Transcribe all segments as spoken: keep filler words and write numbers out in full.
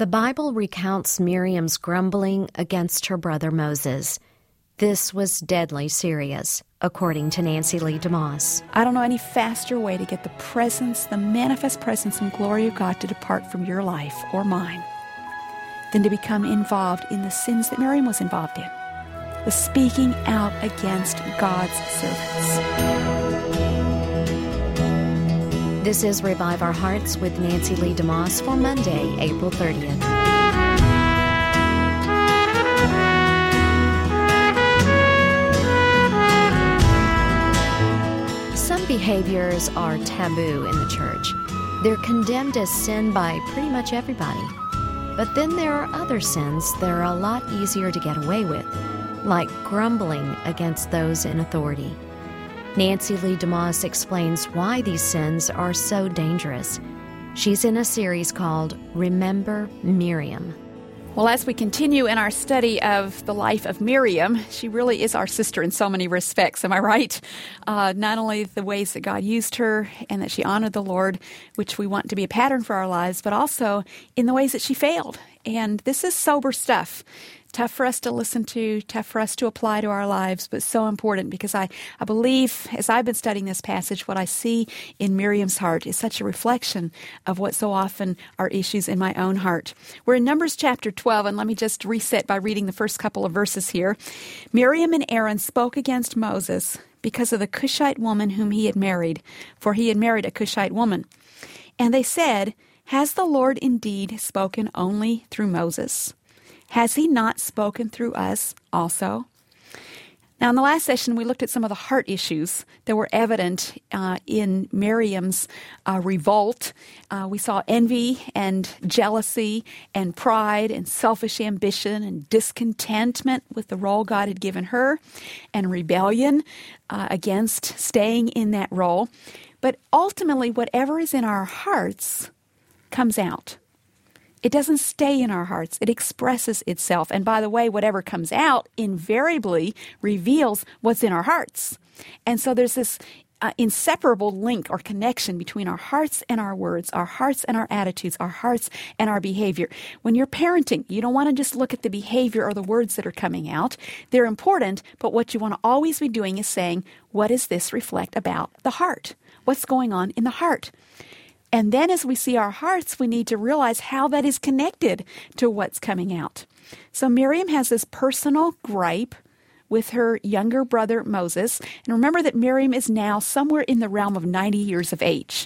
The Bible recounts Miriam's grumbling against her brother Moses. This was deadly serious, according to Nancy Lee DeMoss. I don't know any faster way to get the presence, the manifest presence and glory of God to depart from your life or mine than to become involved in the sins that Miriam was involved in, the speaking out against God's servants. This is Revive Our Hearts with Nancy Lee DeMoss for Monday, April thirtieth. Some behaviors are taboo in the church. They're condemned as sin by pretty much everybody. But then there are other sins that are a lot easier to get away with, like grumbling against those in authority. Nancy Lee DeMoss explains why these sins are so dangerous. She's in a series called Remember Miriam. Well, as we continue in our study of the life of Miriam, she really is our sister in so many respects, am I right? Uh, not only the ways that God used her and that she honored the Lord, which we want to be a pattern for our lives, but also in the ways that she failed. And this is sober stuff. Tough for us to listen to, tough for us to apply to our lives, but so important because I, I believe, as I've been studying this passage, what I see in Miriam's heart is such a reflection of what so often are issues in my own heart. We're in Numbers chapter twelve, and let me just reset by reading the first couple of verses here. Miriam and Aaron spoke against Moses because of the Cushite woman whom he had married, for he had married a Cushite woman. And they said, "Has the Lord indeed spoken only through Moses? Has he not spoken through us also?" Now, in the last session, we looked at some of the heart issues that were evident uh, in Miriam's uh, revolt. Uh, we saw envy and jealousy and pride and selfish ambition and discontentment with the role God had given her and rebellion uh, against staying in that role. But ultimately, whatever is in our hearts comes out. It doesn't stay in our hearts. It expresses itself. And by the way, whatever comes out invariably reveals what's in our hearts. And so there's this uh, inseparable link or connection between our hearts and our words, our hearts and our attitudes, our hearts and our behavior. When you're parenting, you don't want to just look at the behavior or the words that are coming out. They're important, but what you want to always be doing is saying, what does this reflect about the heart? What's going on in the heart? And then as we see our hearts, we need to realize how that is connected to what's coming out. So Miriam has this personal gripe with her younger brother Moses. And remember that Miriam is now somewhere in the realm of ninety years of age.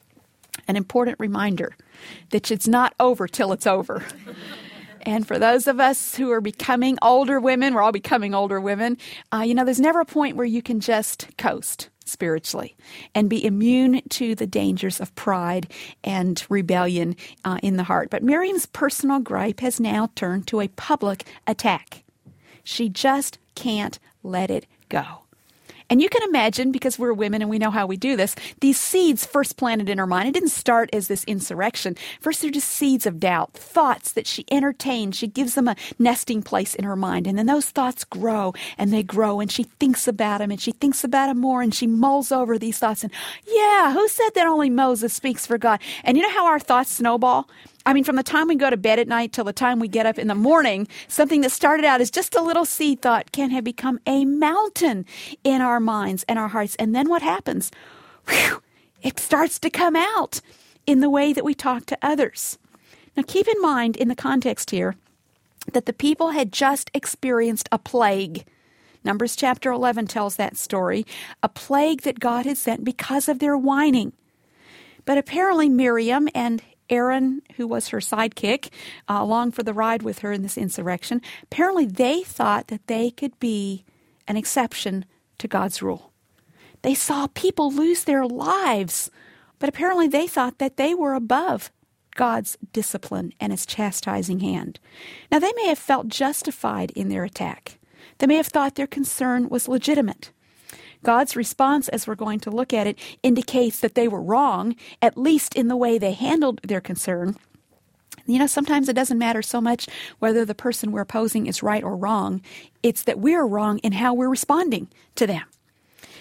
An important reminder that it's not over till it's over. And for those of us who are becoming older women, we're all becoming older women, uh, you know, there's never a point where you can just coast spiritually and be immune to the dangers of pride and rebellion uh, in the heart. But Miriam's personal gripe has now turned to a public attack. She just can't let it go. And you can imagine, because we're women and we know how we do this, these seeds first planted in her mind. It didn't start as this insurrection. First, they're just seeds of doubt, thoughts that she entertains. She gives them a nesting place in her mind. And then those thoughts grow and they grow and she thinks about them and she thinks about them more and she mulls over these thoughts. And yeah, who said that only Moses speaks for God? And you know how our thoughts snowball? I mean, from the time we go to bed at night till the time we get up in the morning, something that started out as just a little seed thought can have become a mountain in our minds and our hearts. And then what happens? Whew, it starts to come out in the way that we talk to others. Now, keep in mind in the context here that the people had just experienced a plague. Numbers chapter eleven tells that story, a plague that God had sent because of their whining. But apparently Miriam and Aaron, who was her sidekick, uh, along for the ride with her in this insurrection, apparently they thought that they could be an exception to God's rule. They saw people lose their lives, but apparently they thought that they were above God's discipline and his chastising hand. Now, they may have felt justified in their attack. They may have thought their concern was legitimate. God's response, as we're going to look at it, indicates that they were wrong, at least in the way they handled their concern. You know, sometimes it doesn't matter so much whether the person we're opposing is right or wrong. It's that we're wrong in how we're responding to them.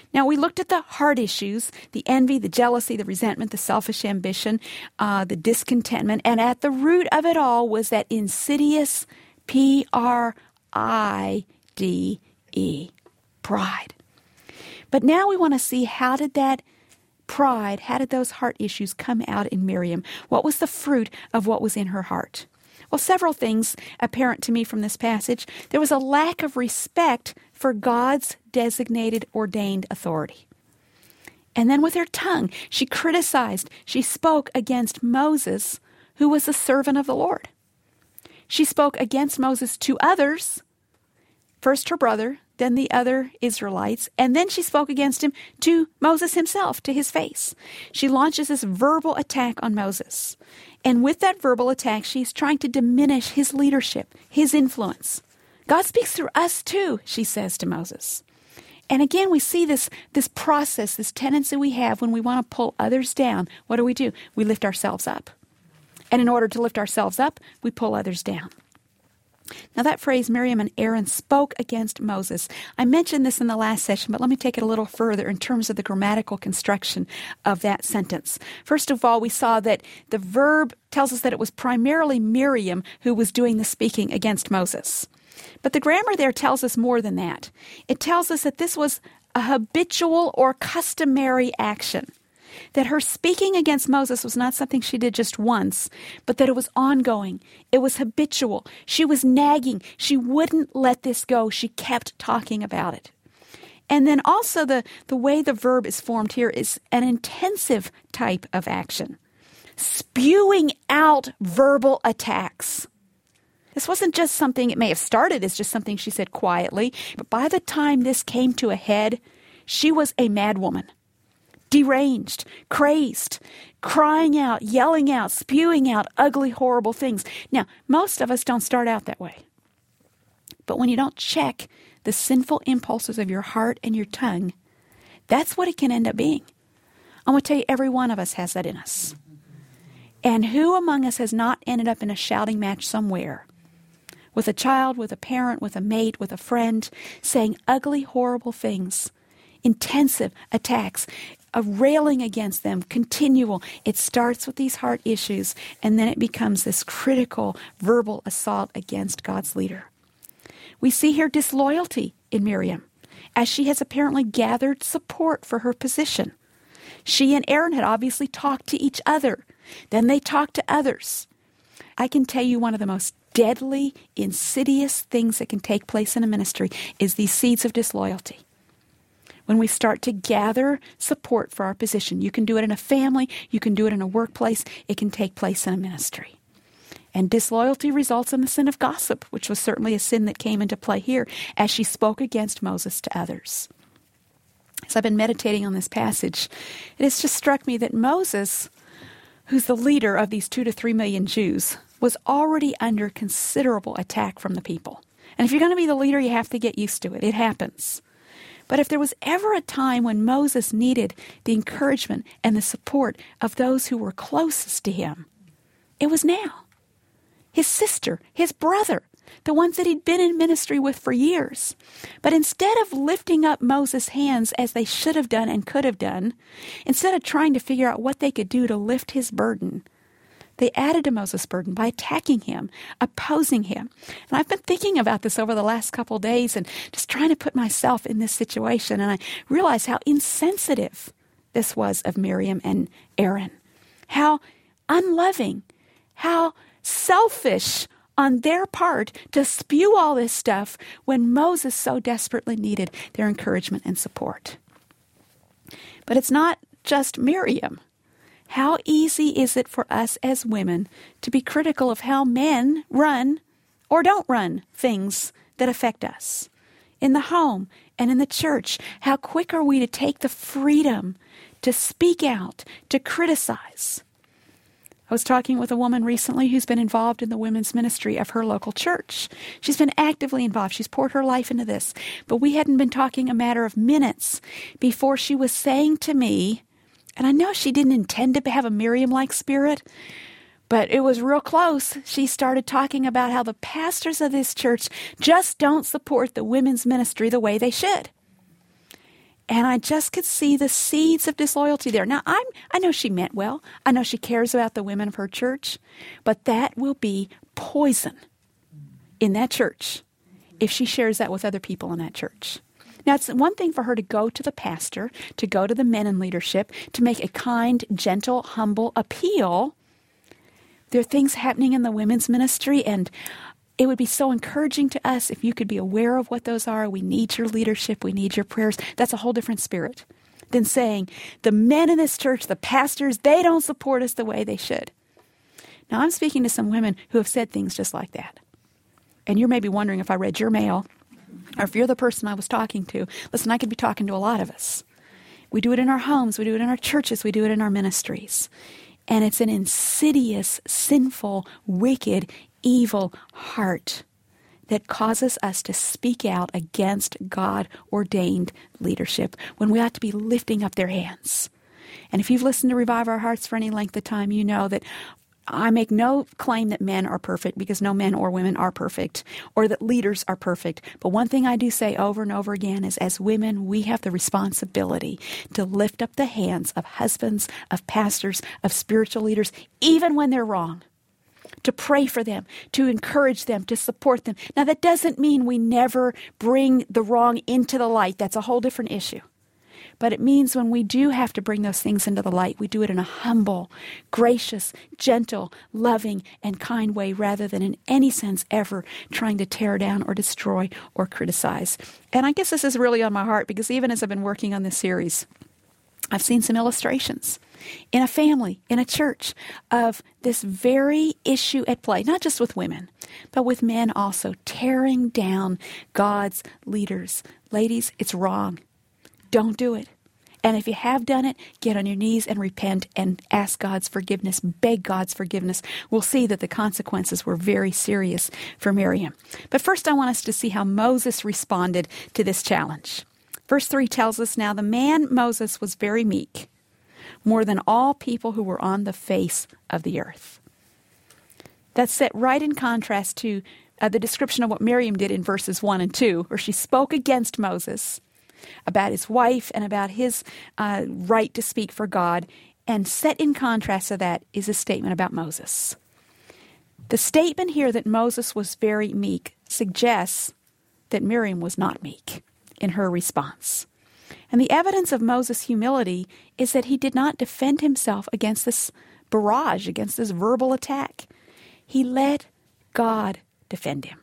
Now, we looked at the heart issues, the envy, the jealousy, the resentment, the selfish ambition, uh, the discontentment. And at the root of it all was that insidious P R I D E, pride. But now we want to see, how did that pride, how did those heart issues come out in Miriam? What was the fruit of what was in her heart? Well, several things apparent to me from this passage. There was a lack of respect for God's designated, ordained authority. And then with her tongue, she criticized, she spoke against Moses, who was a servant of the Lord. She spoke against Moses to others, first her brother, then the other Israelites, and then she spoke against him to Moses himself, to his face. She launches this verbal attack on Moses. And with that verbal attack, she's trying to diminish his leadership, his influence. God speaks through us too, she says to Moses. And again, we see this, this process, this tendency we have when we want to pull others down. What do we do? We lift ourselves up. And in order to lift ourselves up, we pull others down. Now that phrase, Miriam and Aaron spoke against Moses. I mentioned this in the last session, but let me take it a little further in terms of the grammatical construction of that sentence. First of all, we saw that the verb tells us that it was primarily Miriam who was doing the speaking against Moses. But the grammar there tells us more than that. It tells us that this was a habitual or customary action. That her speaking against Moses was not something she did just once, but that it was ongoing. It was habitual. She was nagging. She wouldn't let this go. She kept talking about it. And then also the, the way the verb is formed here is an intensive type of action. Spewing out verbal attacks. This wasn't just something, it may have started as just something she said quietly, but by the time this came to a head, she was a madwoman. Deranged, crazed, crying out, yelling out, spewing out ugly, horrible things. Now, most of us don't start out that way. But when you don't check the sinful impulses of your heart and your tongue, that's what it can end up being. I'm going to tell you, every one of us has that in us. And who among us has not ended up in a shouting match somewhere with a child, with a parent, with a mate, with a friend, saying ugly, horrible things, intensive attacks, a railing against them, continual. It starts with these heart issues, and then it becomes this critical verbal assault against God's leader. We see here disloyalty in Miriam, as she has apparently gathered support for her position. She and Aaron had obviously talked to each other. Then they talked to others. I can tell you one of the most deadly, insidious things that can take place in a ministry is these seeds of disloyalty. When we start to gather support for our position, you can do it in a family, you can do it in a workplace, it can take place in a ministry. And disloyalty results in the sin of gossip, which was certainly a sin that came into play here as she spoke against Moses to others. As I've been meditating on this passage, it has just struck me that Moses, who's the leader of these two to three million Jews, was already under considerable attack from the people. And if you're going to be the leader, you have to get used to it. It happens. But if there was ever a time when Moses needed the encouragement and the support of those who were closest to him, it was now. His sister, his brother, the ones that he'd been in ministry with for years. But instead of lifting up Moses' hands as they should have done and could have done, instead of trying to figure out what they could do to lift his burden, they added to Moses' burden by attacking him, opposing him. And I've been thinking about this over the last couple days and just trying to put myself in this situation. And I realized how insensitive this was of Miriam and Aaron. How unloving, how selfish on their part to spew all this stuff when Moses so desperately needed their encouragement and support. But it's not just Miriam. How easy is it for us as women to be critical of how men run or don't run things that affect us? In the home and in the church, how quick are we to take the freedom to speak out, to criticize? I was talking with a woman recently who's been involved in the women's ministry of her local church. She's been actively involved. She's poured her life into this. But we hadn't been talking a matter of minutes before she was saying to me, and I know she didn't intend to have a Miriam-like spirit, but it was real close. She started talking about how the pastors of this church just don't support the women's ministry the way they should. And I just could see the seeds of disloyalty there. Now, I'm, I know she meant well. I know she cares about the women of her church. But that will be poison in that church if she shares that with other people in that church. Now, it's one thing for her to go to the pastor, to go to the men in leadership, to make a kind, gentle, humble appeal. There are things happening in the women's ministry, and it would be so encouraging to us if you could be aware of what those are. We need your leadership. We need your prayers. That's a whole different spirit than saying, the men in this church, the pastors, they don't support us the way they should. Now, I'm speaking to some women who have said things just like that. And you're maybe wondering if I read your mail, or if you're the person I was talking to. Listen, I could be talking to a lot of us. We do it in our homes. We do it in our churches. We do it in our ministries. And it's an insidious, sinful, wicked, evil heart that causes us to speak out against God-ordained leadership when we ought to be lifting up their hands. And if you've listened to Revive Our Hearts for any length of time, you know that I make no claim that men are perfect, because no men or women are perfect, or that leaders are perfect. But one thing I do say over and over again is, as women, we have the responsibility to lift up the hands of husbands, of pastors, of spiritual leaders, even when they're wrong. To pray for them, to encourage them, to support them. Now, that doesn't mean we never bring the wrong into the light. That's a whole different issue. But it means when we do have to bring those things into the light, we do it in a humble, gracious, gentle, loving, and kind way, rather than in any sense ever trying to tear down or destroy or criticize. And I guess this is really on my heart, because even as I've been working on this series, I've seen some illustrations in a family, in a church, of this very issue at play, not just with women, but with men also, tearing down God's leaders. Ladies, it's wrong. Don't do it. And if you have done it, get on your knees and repent and ask God's forgiveness, beg God's forgiveness. We'll see that the consequences were very serious for Miriam. But first, I want us to see how Moses responded to this challenge. Verse three tells us, now the man Moses was very meek, more than all people who were on the face of the earth. That's set right in contrast to uh, the description of what Miriam did in verses one and two, where she spoke against Moses, about his wife and about his uh, right to speak for God. And set in contrast to that is a statement about Moses. The statement here that Moses was very meek suggests that Miriam was not meek in her response. And the evidence of Moses' humility is that he did not defend himself against this barrage, against this verbal attack. He let God defend him.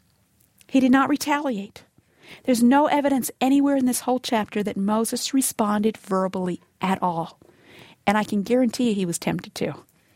He did not retaliate. There's no evidence anywhere in this whole chapter that Moses responded verbally at all. And I can guarantee you he was tempted to.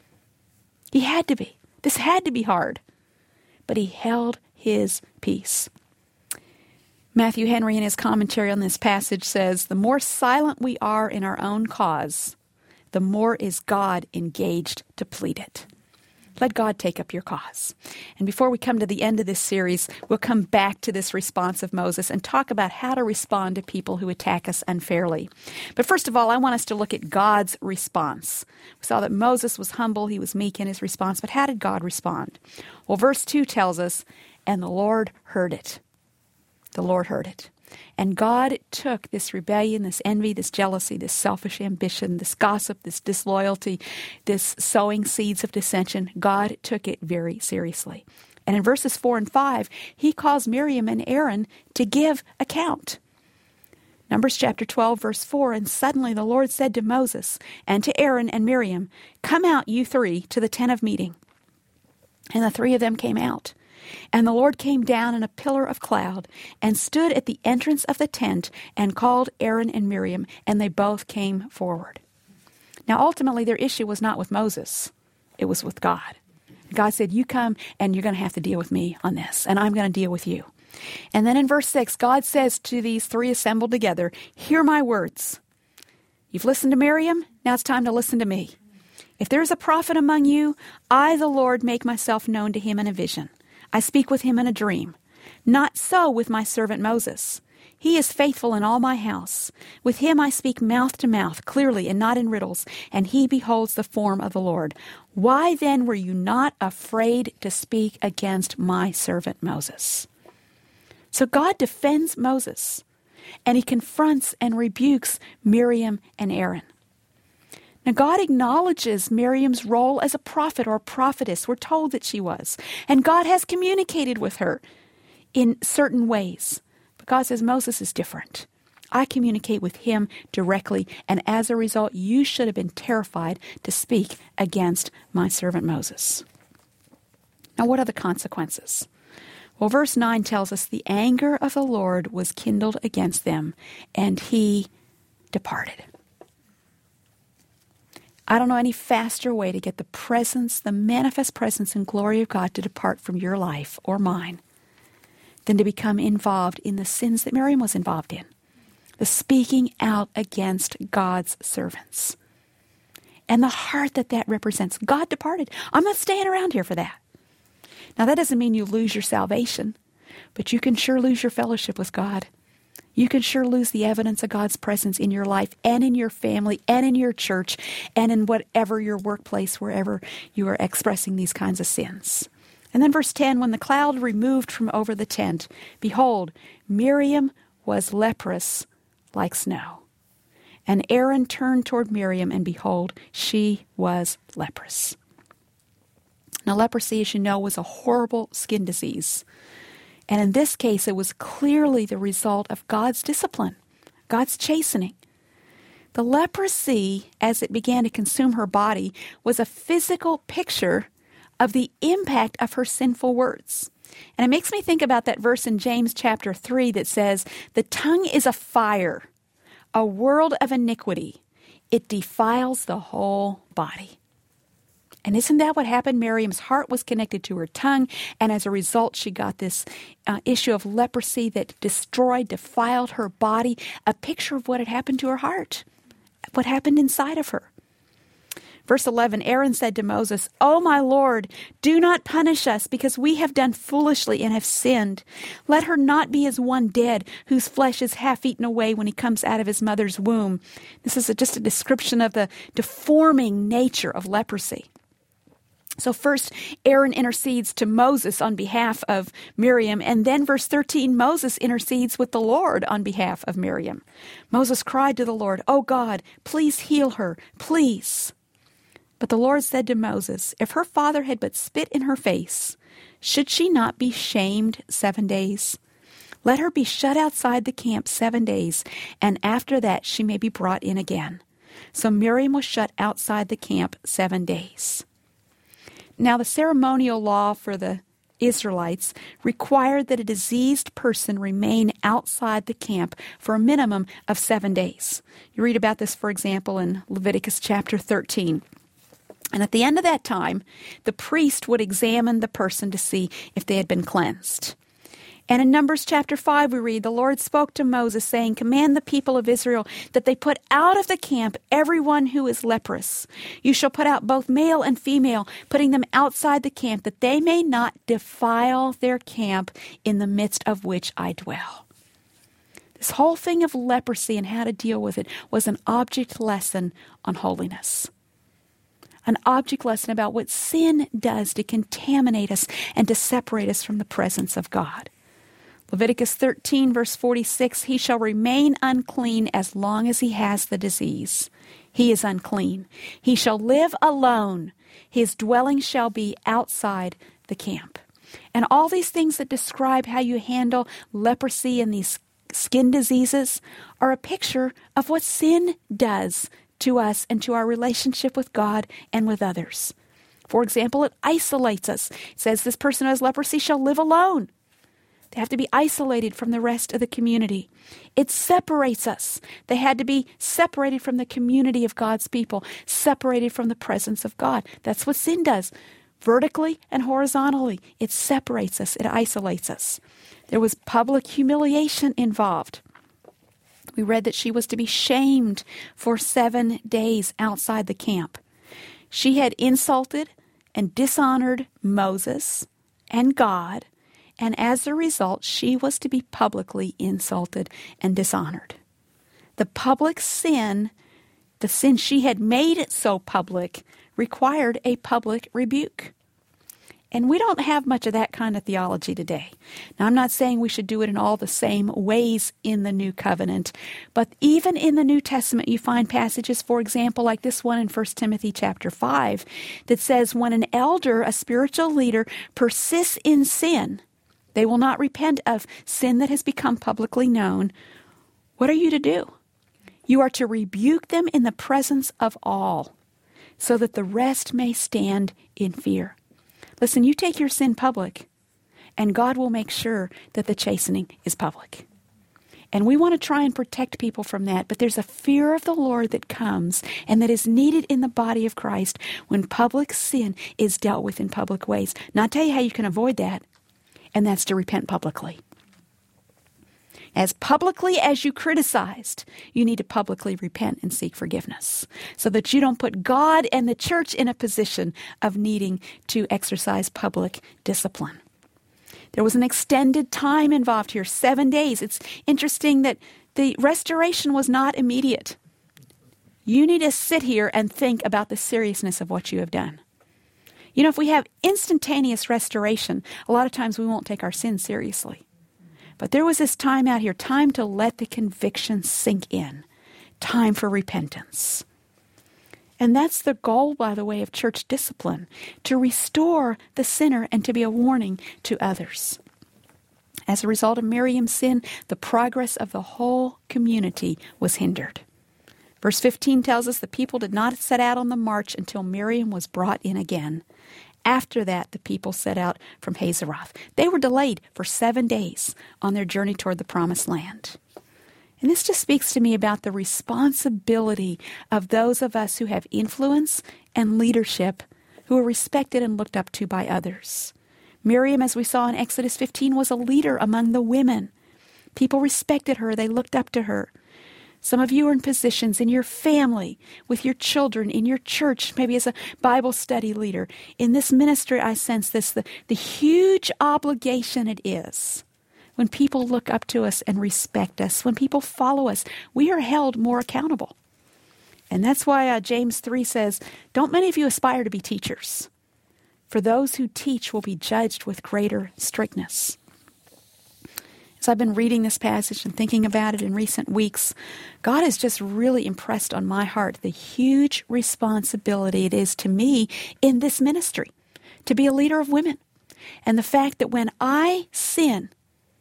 He had to be. This had to be hard. But he held his peace. Matthew Henry, in his commentary on this passage, says, the more silent we are in our own cause, the more is God engaged to plead it. Let God take up your cause. And before we come to the end of this series, we'll come back to this response of Moses and talk about how to respond to people who attack us unfairly. But first of all, I want us to look at God's response. We saw that Moses was humble, he was meek in his response, but how did God respond? Well, verse two tells us, and the Lord heard it. The Lord heard it. And God took this rebellion, this envy, this jealousy, this selfish ambition, this gossip, this disloyalty, this sowing seeds of dissension. God took it very seriously. And in verses four and five, he calls Miriam and Aaron to give account. Numbers chapter twelve, verse four, and suddenly the Lord said to Moses and to Aaron and Miriam, come out, you three, to the tent of meeting. And the three of them came out. And the Lord came down in a pillar of cloud and stood at the entrance of the tent and called Aaron and Miriam, and they both came forward. Now, ultimately, their issue was not with Moses. It was with God. God said, you come and you're going to have to deal with me on this, and I'm going to deal with you. And then in verse six, God says to these three assembled together, hear my words. You've listened to Miriam, now it's time to listen to me. If there is a prophet among you, I, the Lord, make myself known to him in a vision. I speak with him in a dream. Not so with my servant Moses. He is faithful in all my house. With him I speak mouth to mouth, clearly and not in riddles, and he beholds the form of the Lord. Why then were you not afraid to speak against my servant Moses? So God defends Moses. and he confronts and rebukes Miriam and Aaron. Now, God acknowledges Miriam's role as a prophet or a prophetess. We're told that she was. And God has communicated with her in certain ways. But God says Moses is different. I communicate with him directly, and as a result, you should have been terrified to speak against my servant Moses. Now, what are the consequences? Well, verse nine tells us the anger of the Lord was kindled against them, and he departed. I don't know any faster way to get the presence, the manifest presence and glory of God to depart from your life or mine than to become involved in the sins that Miriam was involved in. The speaking out against God's servants. And the heart that that represents. God departed. I'm not staying around here for that. Now, that doesn't mean you lose your salvation, but you can sure lose your fellowship with God. You can sure lose the evidence of God's presence in your life and in your family and in your church and in whatever your workplace, wherever you are expressing these kinds of sins. And then verse ten, when the cloud removed from over the tent, behold, Miriam was leprous like snow. And Aaron turned toward Miriam, and behold, she was leprous. Now, leprosy, as you know, was a horrible skin disease. And in this case, it was clearly the result of God's discipline, God's chastening. The leprosy, as it began to consume her body, was a physical picture of the impact of her sinful words. And it makes me think about that verse in James chapter three that says, the tongue is a fire, a world of iniquity. It defiles the whole body. And isn't that what happened? Miriam's heart was connected to her tongue, and as a result, she got this uh, issue of leprosy that destroyed, defiled her body, a picture of what had happened to her heart, what happened inside of her. Verse eleven, Aaron said to Moses, O my Lord, do not punish us, because we have done foolishly and have sinned. Let her not be as one dead, whose flesh is half eaten away when he comes out of his mother's womb. This is a, just a description of the deforming nature of leprosy. So first, Aaron intercedes to Moses on behalf of Miriam, and then verse thirteen, Moses intercedes with the Lord on behalf of Miriam. Moses cried to the Lord, O God, please heal her, please. But the Lord said to Moses, if her father had but spit in her face, should she not be shamed seven days? Let her be shut outside the camp seven days, and after that she may be brought in again. So Miriam was shut outside the camp seven days. Now, the ceremonial law for the Israelites required that a diseased person remain outside the camp for a minimum of seven days. You read about this, for example, in Leviticus chapter thirteen. And at the end of that time, the priest would examine the person to see if they had been cleansed. And in Numbers chapter five, we read, the Lord spoke to Moses, saying, command the people of Israel that they put out of the camp everyone who is leprous. You shall put out both male and female, putting them outside the camp, that they may not defile their camp in the midst of which I dwell. This whole thing of leprosy and how to deal with it was an object lesson on holiness. An object lesson about what sin does to contaminate us and to separate us from the presence of God. Leviticus thirteen, verse forty-six, he shall remain unclean as long as he has the disease. He is unclean. He shall live alone. His dwelling shall be outside the camp. And all these things that describe how you handle leprosy and these skin diseases are a picture of what sin does to us and to our relationship with God and with others. For example, it isolates us. It says this person who has leprosy shall live alone. They have to be isolated from the rest of the community. It separates us. They had to be separated from the community of God's people, separated from the presence of God. That's what sin does. Vertically and horizontally, it separates us. It isolates us. There was public humiliation involved. We read that she was to be shamed for seven days outside the camp. She had insulted and dishonored Moses and God, and as a result, she was to be publicly insulted and dishonored. The public sin, the sin she had made it so public, required a public rebuke. And we don't have much of that kind of theology today. Now, I'm not saying we should do it in all the same ways in the New Covenant, but even in the New Testament, you find passages, for example, like this one in First Timothy chapter five, that says, when an elder, a spiritual leader, persists in sin, they will not repent of sin that has become publicly known. What are you to do? You are to rebuke them in the presence of all, so that the rest may stand in fear. Listen, you take your sin public, and God will make sure that the chastening is public. And we want to try and protect people from that, but there's a fear of the Lord that comes and that is needed in the body of Christ when public sin is dealt with in public ways. Now, I'll tell you how you can avoid that, and that's to repent publicly. As publicly as you criticized, you need to publicly repent and seek forgiveness so that you don't put God and the church in a position of needing to exercise public discipline. There was an extended time involved here, seven days. It's interesting that the restoration was not immediate. You need to sit here and think about the seriousness of what you have done. You know, if we have instantaneous restoration, a lot of times we won't take our sin seriously. But there was this time out here, time to let the conviction sink in, time for repentance. And that's the goal, by the way, of church discipline, to restore the sinner and to be a warning to others. As a result of Miriam's sin, the progress of the whole community was hindered. Verse fifteen tells us the people did not set out on the march until Miriam was brought in again. After that, the people set out from Hazeroth. They were delayed for seven days on their journey toward the Promised Land. And this just speaks to me about the responsibility of those of us who have influence and leadership, who are respected and looked up to by others. Miriam, as we saw in Exodus fifteen, was a leader among the women. People respected her. They looked up to her. Some of you are in positions in your family, with your children, in your church, maybe as a Bible study leader. In this ministry, I sense this, the, the huge obligation it is when people look up to us and respect us, when people follow us, we are held more accountable. And that's why uh, James three says, don't many of you aspire to be teachers? For those who teach will be judged with greater strictness. As I've been reading this passage and thinking about it in recent weeks, God has just really impressed on my heart the huge responsibility it is to me in this ministry to be a leader of women. And the fact that when I sin,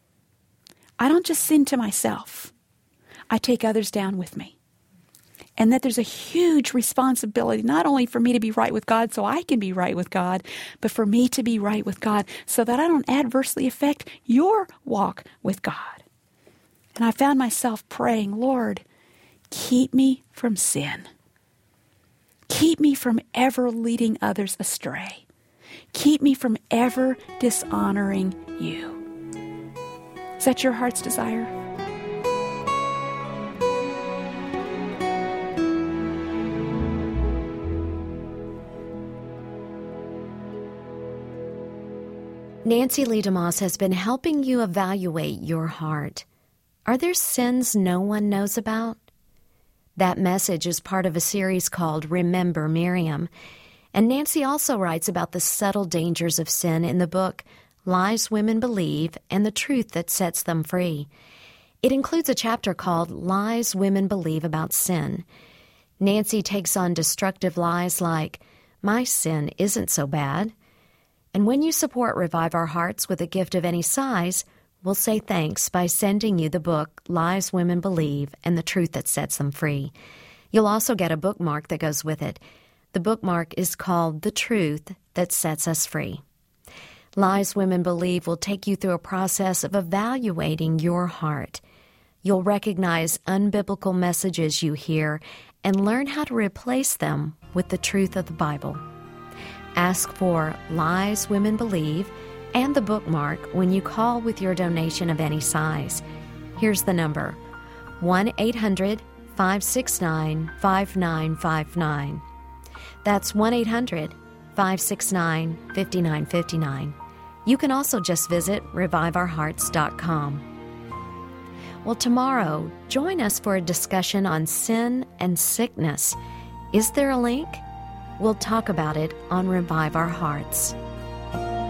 I don't just sin to myself. I take others down with me. And that there's a huge responsibility, not only for me to be right with God so I can be right with God, but for me to be right with God so that I don't adversely affect your walk with God. And I found myself praying, Lord, keep me from sin. Keep me from ever leading others astray. Keep me from ever dishonoring you. Is that your heart's desire? Nancy Lee DeMoss has been helping you evaluate your heart. Are there sins no one knows about? That message is part of a series called Remember Miriam. And Nancy also writes about the subtle dangers of sin in the book Lies Women Believe and the Truth That Sets Them Free. It includes a chapter called Lies Women Believe About Sin. Nancy takes on destructive lies like, my sin isn't so bad. And when you support Revive Our Hearts with a gift of any size, we'll say thanks by sending you the book Lies Women Believe and the Truth That Sets Them Free. You'll also get a bookmark that goes with it. The bookmark is called The Truth That Sets Us Free. Lies Women Believe will take you through a process of evaluating your heart. You'll recognize unbiblical messages you hear and learn how to replace them with the truth of the Bible. Ask for Lies Women Believe and the bookmark when you call with your donation of any size. Here's the number, one eight hundred five six nine five nine five nine. That's one eight hundred five six nine five nine five nine. You can also just visit revive our hearts dot com. Well, tomorrow, join us for a discussion on sin and sickness. Is there a link? We'll talk about it on Revive Our Hearts.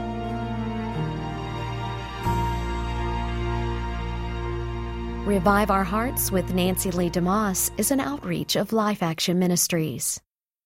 Revive Our Hearts with Nancy Lee DeMoss is an outreach of Life Action Ministries.